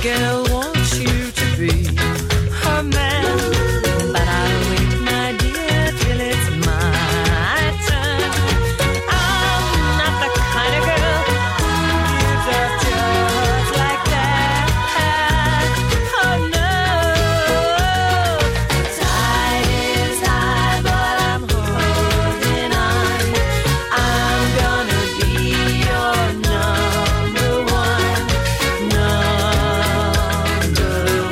girl wants you to be her man, but I'll wait, my dear, till it's my turn. I'm not the kind of girl who gives up just like that. Oh no, the tide is high, but I'm holding on. I'm gonna be your number one, number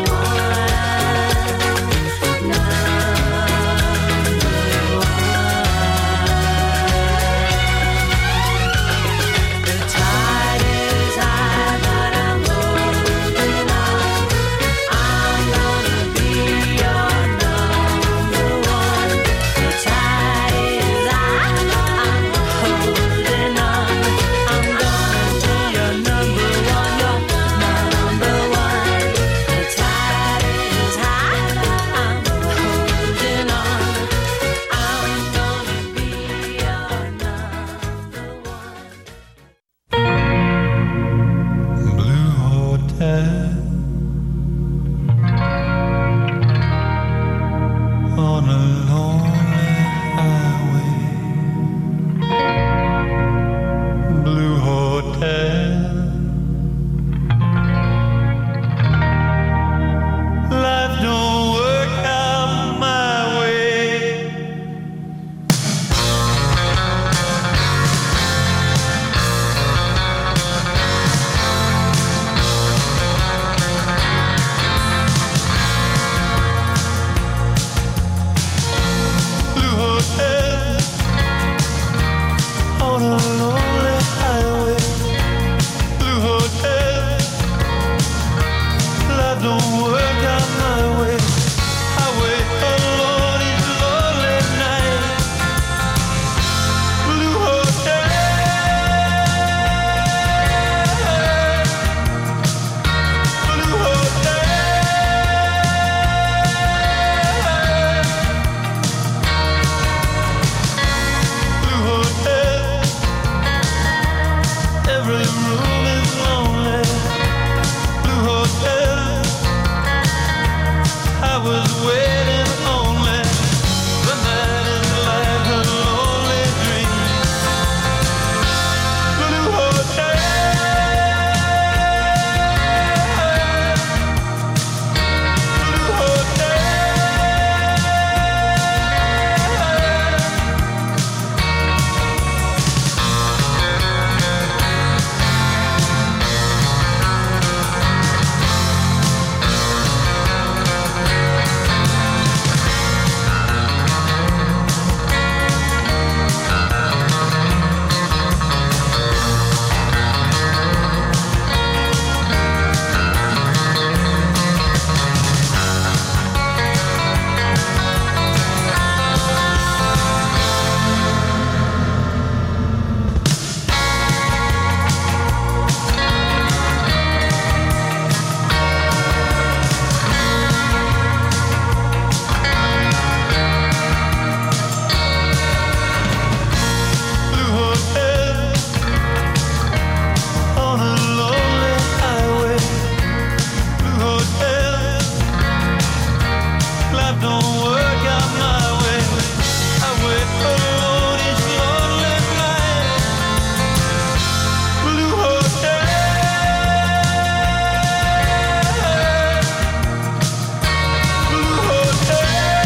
one, The tide is high, but I'm holding on. I'm gonna be your number one. The tide is high, I'm holding on. I'm gonna be your number one, your number one. The tide is high, I'm holding on. I'm gonna be your number one. Blue Hotel on a lonely highway. Blue Hotel, life don't work out my way. Blue Hotel on a lonely highway. Blue Hotel, life don't work out my way. I wait alone each lonely night. Blue Hotel, Blue Hotel. Blue Hotel, every room is lonely. Blue Hotel, I was waiting only. The night is like a lonely dream. Blue Hotel, Blue Hotel. Blue Hotel on a lonely highway. Blue Hotel, life don't work out my way. I wait alone each lonely night. Blue Hotel, Blue Hotel.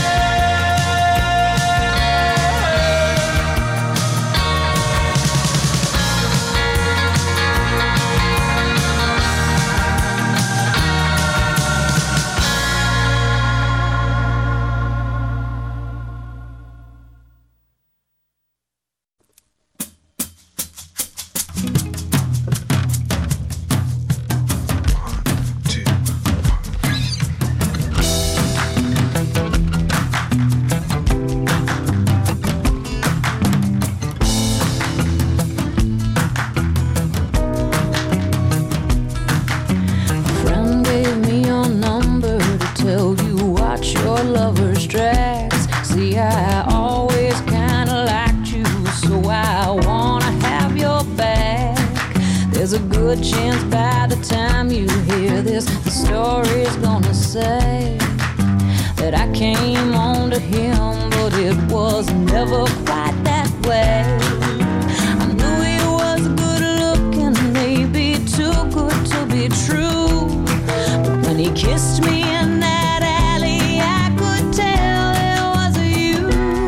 Friend gave me your number to tell you watch your lover's tracks. See, I always kinda liked you, so I wanna have your back. There's a good chance by the time you hear this, the that I came on to him, but it was never quite that way. I knew he was good looking, maybe too good to be true. But when he kissed me in that alley, I could tell it was you.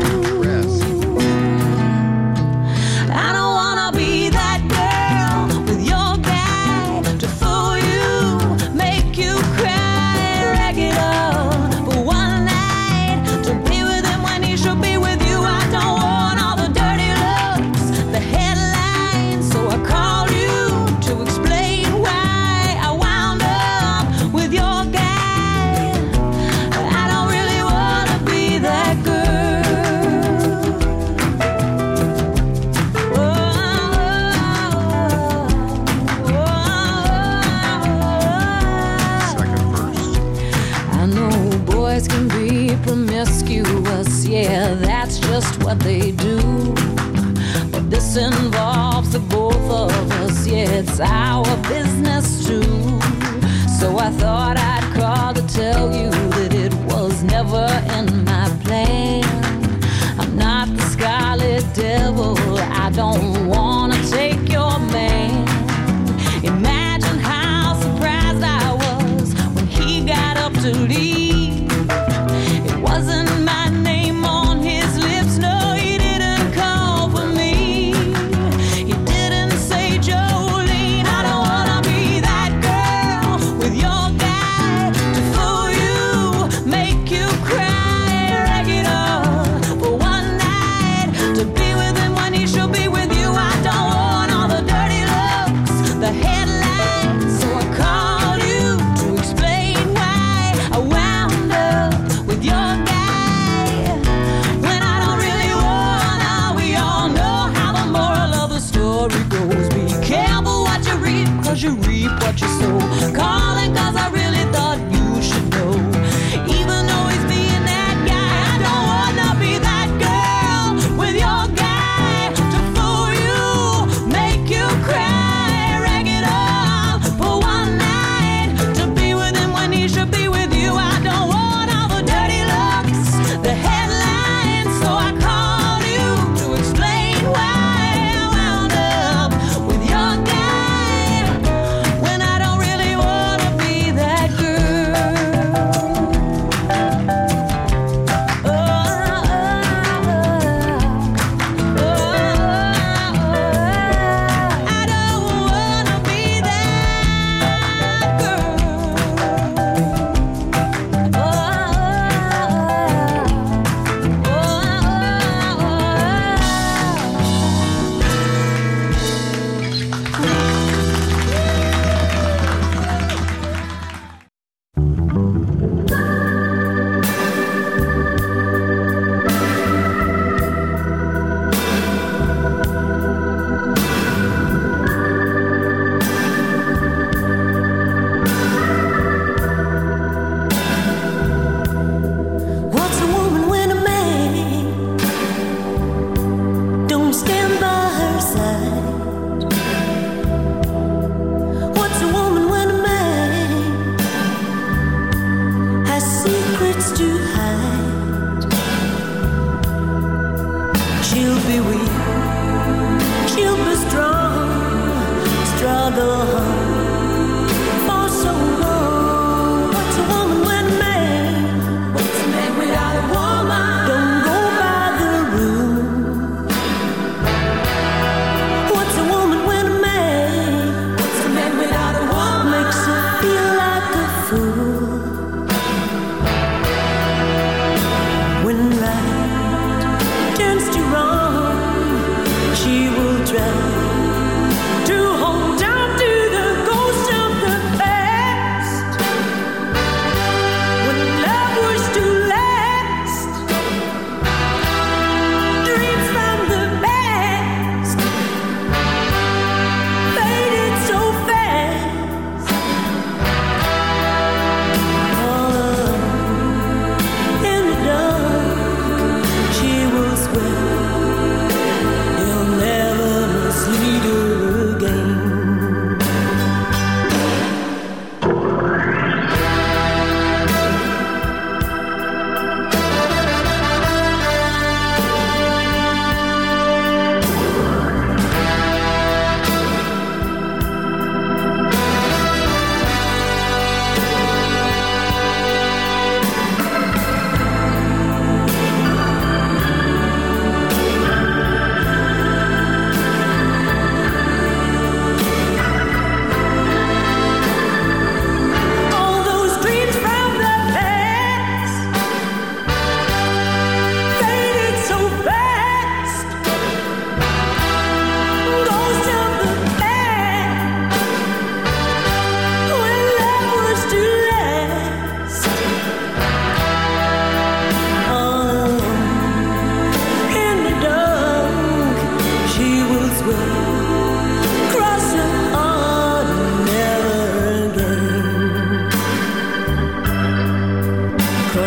I don't wanna be that girl with your guy to fool you, make you cry, rag it up for one night, to be with him when he should be with you. I don't want all the dirty looks, the headlines, so I called you to explain why I wound up with your guy. I don't really wanna be that girl. Second verse. I know boys can be promiscuous, yeah, that's just what they do. But this involves the both of us, yeah, it's our business too. So I thought I'd call to tell you that it was never in my plan. I'm not the Scarlet Devil, I don't wanna take your man. Imagine how surprised I was when he got up to leave. It wasn't my name on his lips, no, he didn't call for me. He didn't say Jolene. I don't wanna be that girl with your guy to fool you, make you cry, rag it up for one night, to be with him when he should be with you. I don't want all the dirty looks, the headlines, so I called you to explain why I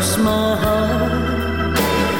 cross my heart.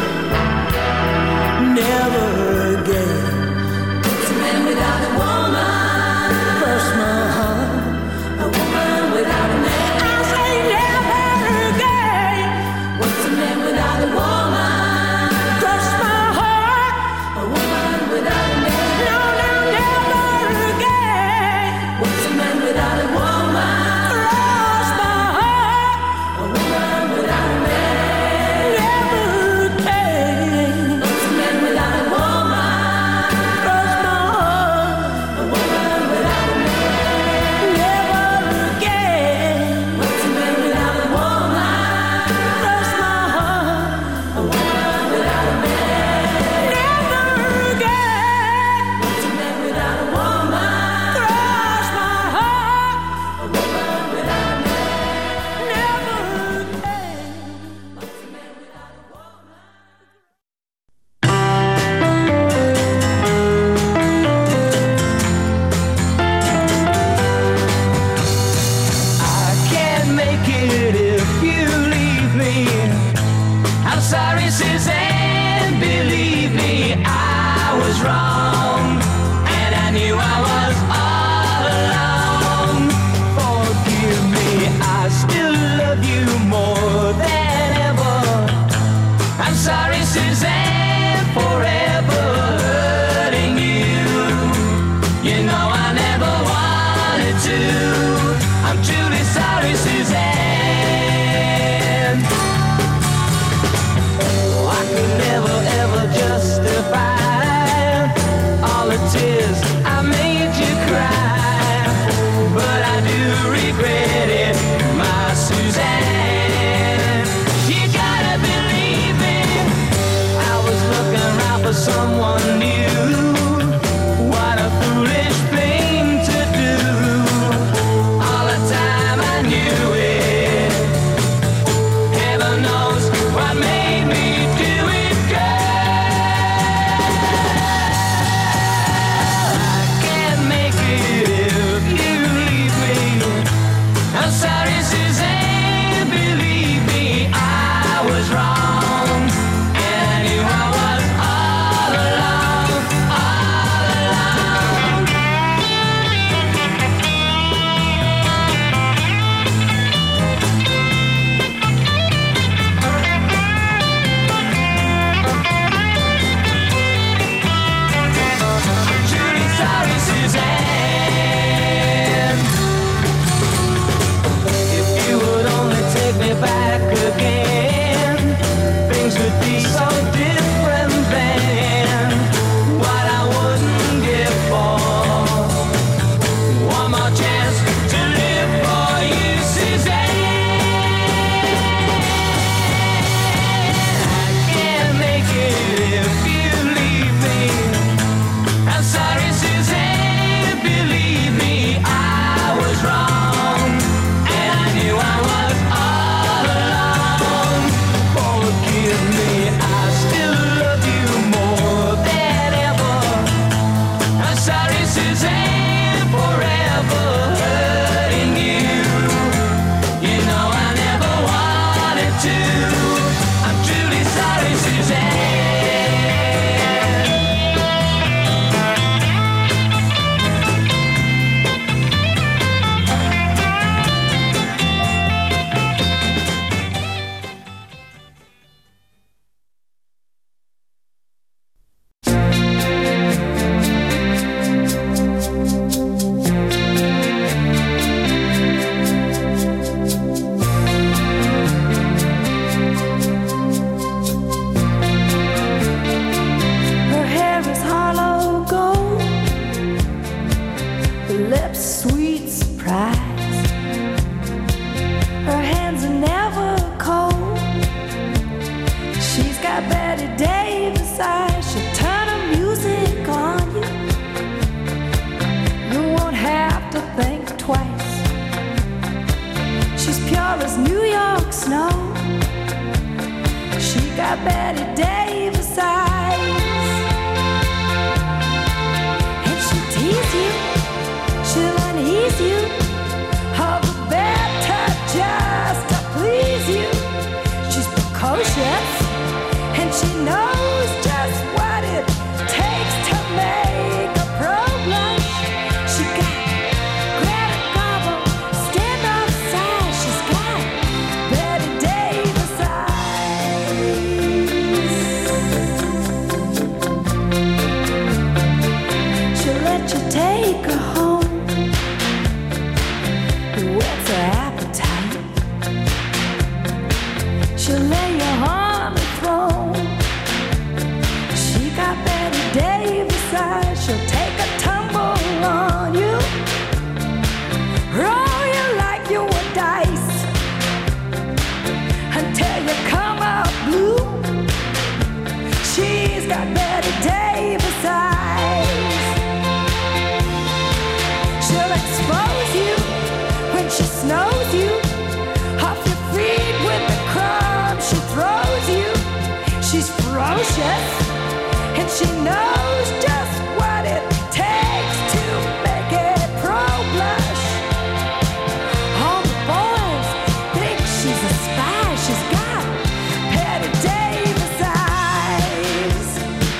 Never again. It's a man without a woman. Cross my heart. A woman without a man. I say never again. What's a man without a woman? Cross my heart. A woman without a man. No, no, never again. What's a man without a woman? Cross my heart. A woman without a man. Never again. What's a man without a woman? Cross my heart. A woman without a man. Never again. What's a man without a woman? Cross my heart. A woman without a man. Never again. What's a man without a woman? Cross my heart. A woman without a man. Never again. What's a man without a woman? I can't make it if you leave me. I'm sorry, Suzanne, believe me, I was wrong, and I knew I was all alone. Forgive me, I still love you more than ever. I'm sorry, Suzanne, forever hurting you. You know I never wanted to. I'm truly sorry, Suzanne. I could never ever justify all the tears I made you cry, but I do regret it, my Suzanne. You gotta believe me, I was looking around for someone new. What a foolish thing to do. All the time I knew it. Heaven knows what made me do it, girl. I can't make it if you leave me. I'm sorry, Suzanne, believe me, I was wrong, and I knew I was all alone, all alone. Truly sorry, Suzanne. If you would only take me back again, things would be so different then. What I wouldn't give for one more chance to live for you, Suzanne. I can't make it if you leave me. I'm sorry, Suzanne, believe me, I was wrong, and I knew I was all alone. Forgive me, I still love you more than ever. I'm sorry, Suzanne, forever hurting you. You know I never wanted to. I'm truly sorry, Suzanne. Her hair is hollow gold, her lips sweet surprise. Her hands are never cold. She's got Betty Davis eyes. She'll turn her music on you. You won't have to think twice. She's pure as New York snow. She got Betty Davis eyes. And she'll tease you, she'll unease you. Hover better just to please you. She's she knows just what it takes to make it pro blush. All the boys think she's a spy. She's got Petty Davis eyes.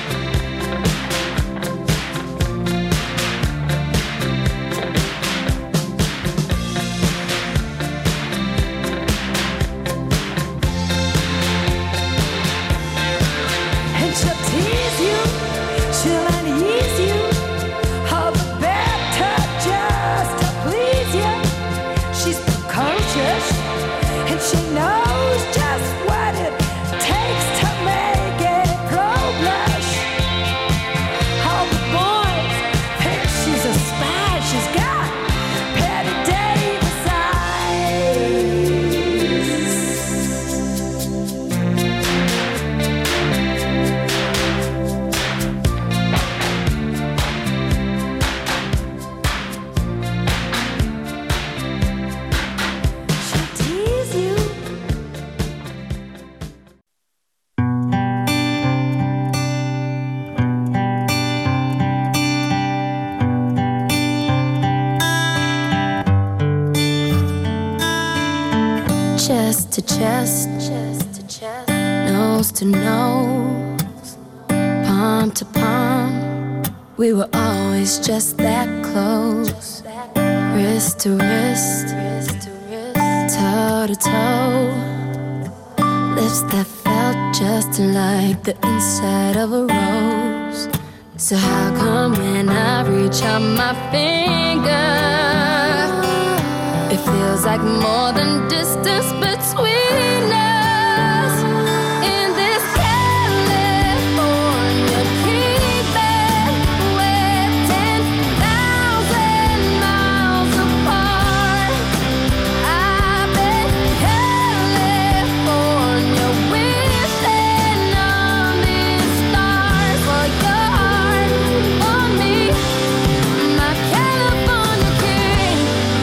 And she'll tease you, she'll unease you, all the better just to please you. She's precocious, and she knows just what it takes to make it pro blush. All the boys think she's a spy. She's got Petty Davis eyes. She'll tease you. Chest to chest, nose to nose, palm to palm. We were always just that close. Wrist to wrist, toe to toe. Lips that felt just like the inside of a rose. So how come when I reach out my finger, it feels like more than distance between us? In this California keeping, we're 10,000 miles apart. I've been California wishing on these stars for your heart, for me, my California king.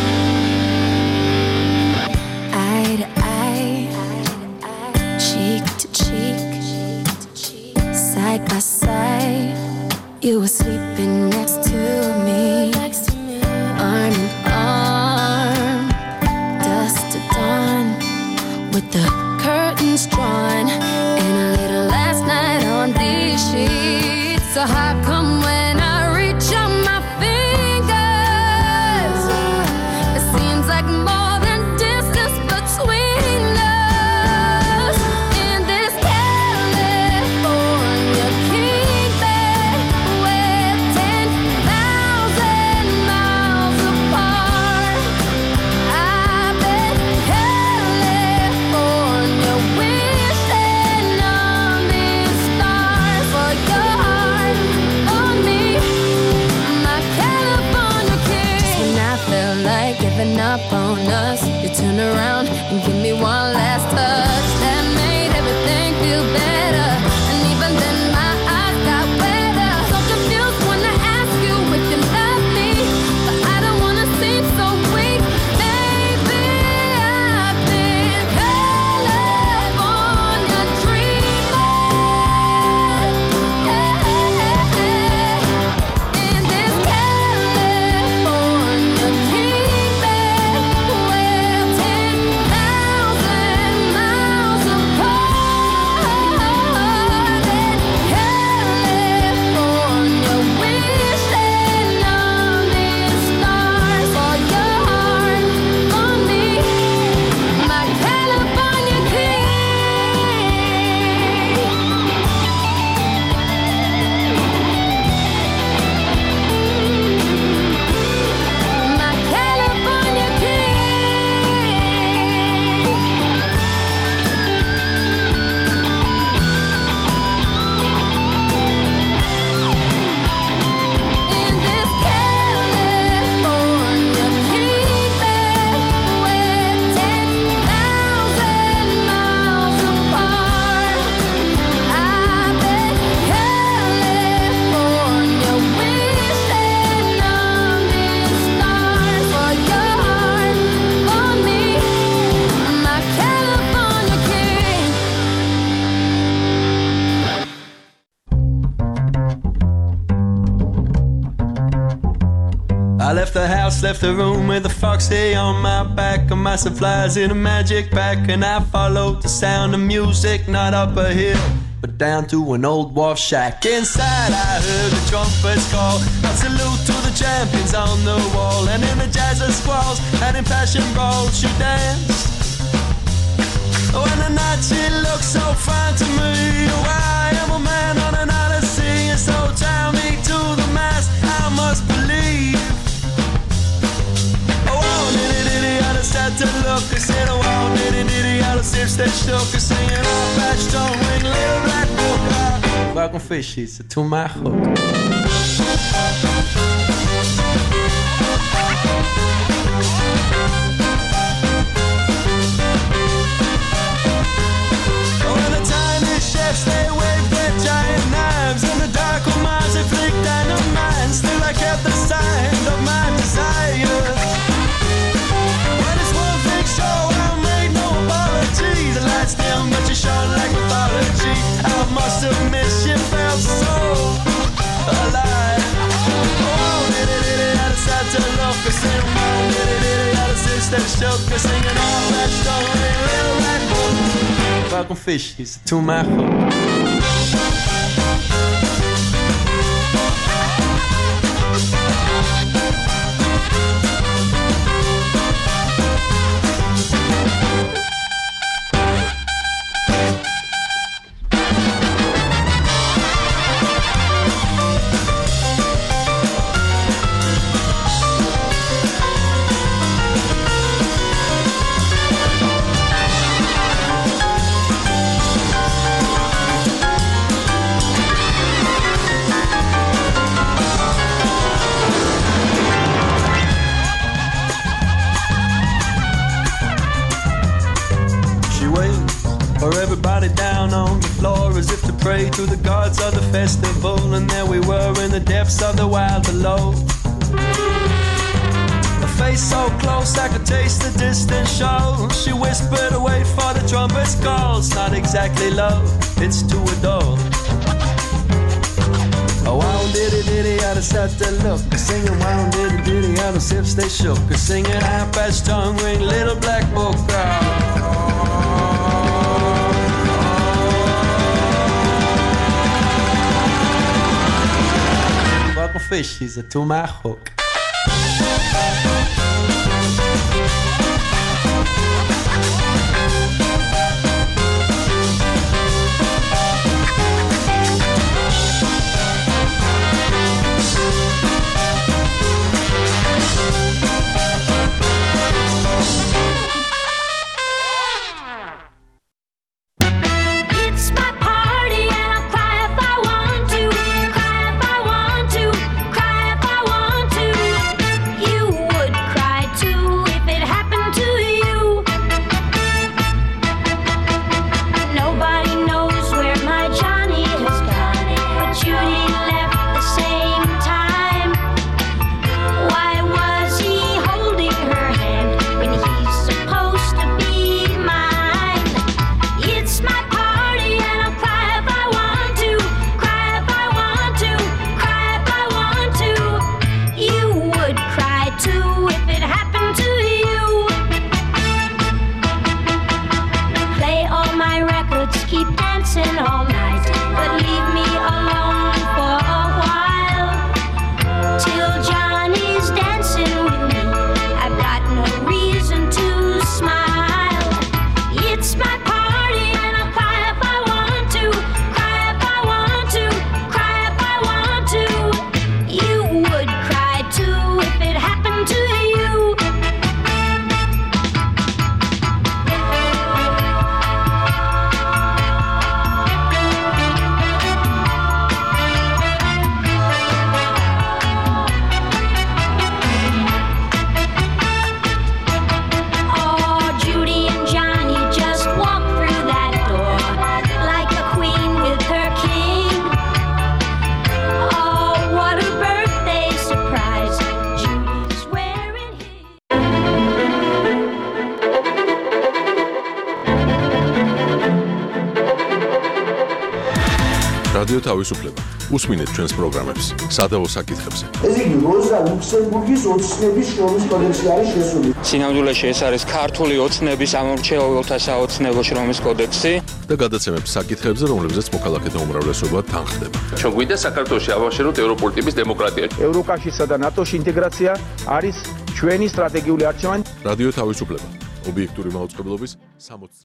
Eye to eye, cheek to cheek, side by side. You were sleeping next to me, arm in arm, dusk to dawn, with the curtains drawn, and a little last night on these sheets. So how come when I reach out my fingers, it seems like more than distance between us? In this California keeping, we're 10,000 miles apart. I've been California the house, left the room with a foxy on my back and my supplies in a magic pack. And I followed the sound of music, not up a hill, but down to an old wharf shack. Inside I heard the trumpets call, a salute to the champions on the wall. And in the jazz of squalls and in passion brawls she danced. Oh, and the night she looked so fine to me. Oh, I am a man on an odyssey, and so tie me to the mast, I must believe. Oh, diddy, I just had to look. I said, oh, diddy, I just if they shook. I singing off that stone wing, little black book. Welcome fishies to my hook. They waved their giant knives, and the dark mines they flicked dynamite. Still I kept the sign of my desire. When it's one thing show, I made no apology. The lights dim, but you shone like mythology. I must admit she felt so alive. Oh, diddy, I decided to look. I said, oh, diddy, I just they shook. Singing all that story, little black book. Welcome fishies to my hook. Pray to the gods of the festival, and there we were in the depths of the wild below. A face so close I could taste the distant show. She whispered, wait for the trumpet's call. It's not exactly love, it's to adore. Oh, wow, diddy, I just had to look. Singing, wow, diddy, I just hips they shook. Singing, high-pitched tongue ring, little black book. Welcome fishies to my hook. რადიო თავისუფლება. უსმინეთ ჩვენს პროგრამებს სადავო საკითხებზე. ეს იგი როზა ლუქსემბურგის ოცნების შრომის კოდექსი არის შესული. სინამდვილეში ეს არის ქართული ოცნების ამორჩეულთა საოცნებო შრომის კოდექსი და გადაცემებს საკითხებზე, რომლებზეც მოქალაქეთა უმრავლესობა თანხდება. ჩვენ გვინდა საქართველოში ავაშენოთ ევროპული ტიპის დემოკრატია. ევროკავშირსა და ნატოში ინტეგრაცია არის ჩვენი სტრატეგიული არჩევანი. რადიო თავისუფლება. ობიექტური მაუწყებლობის 60